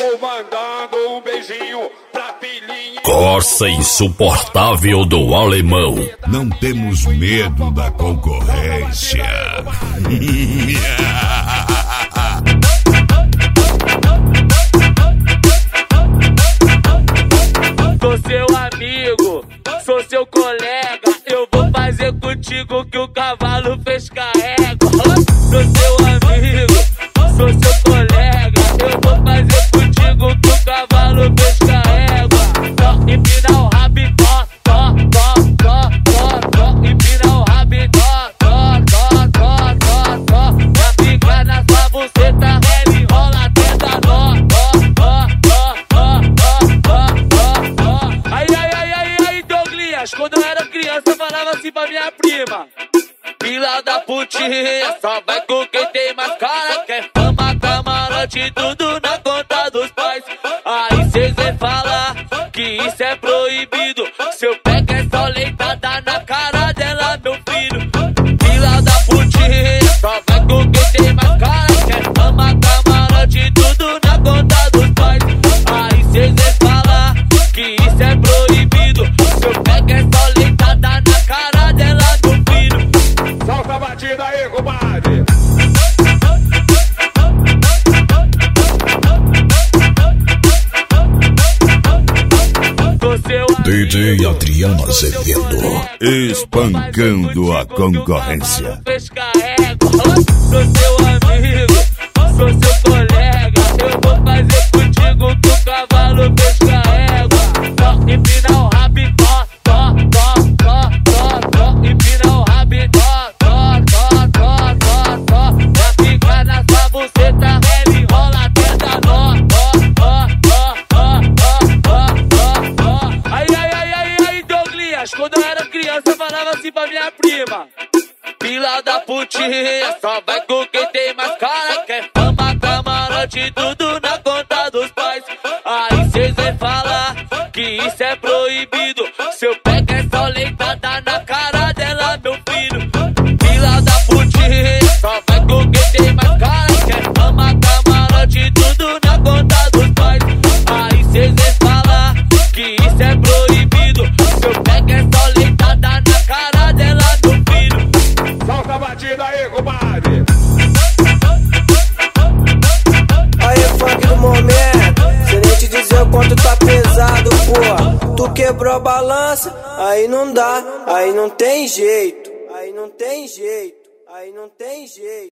Vou mandando um beijinho pra filhinha. Corça insuportável do alemão. Não temos medo da concorrência. Sou seu amigo, sou seu colega. Eu vou fazer contigo que o cavalo fez carrega. Sou seu amigo, sou seu colega. Eu vou fazer contigo que o cavalo fez carrega. Empina o rabo, tó. Empina o rabo, tó. Pra ficar na sua buceta, ela enrola até dar nó. Aí, Douglas, quando eu era criança eu falava assim pra minha prima: fila da putinha, só vai com quem tem mais cara. Quer fama, camarote, tudo na conta dos pais. Aí cês vem falar que isso é proibido. Seu pega é só leitada na cara dela, meu filho. Fila da putinha, só vai com quem tem mais cara. Quer fama, camarote, tudo na conta dos pais. Aí cês vem falar que isso é proibido. Seu pega é só leitada na cara dela, meu filho. Solta a batida aí, compadre. DJ Adriano Azevedo, espancando a concorrência. Sou seu amigo, sou seu colega. Eu vou fazer contigo que o cavalo fez carrega. Empina o rabo, tó. Empina o rabo, tó. Pra ficar na sua buceta, ela enrola até dar nó. Aí, Douglas, quando eu era criança eu falava assim pra minha prima: fila da putinha, só vai com quem tem mais cara. Quer fama, camarote, tudo na conta dos pais. Aí cês vem falar que isso é proibido. Seu pega é só leitada na cara dela, meu filho. Fila da putinha, só vai com quem tem mais cara. Quer fama, camarote, tudo na conta dos pais. Aí cês vem falar que isso é proibido. Seu pega é só leitada na cara dela, meu filho. Solta a batida aí, compadre. Aí, funk do momento, sem nem te dizer o quanto tá pesado, porra. Tu quebrou a balança, aí não dá, aí não tem jeito. Aí não tem jeito, aí não tem jeito.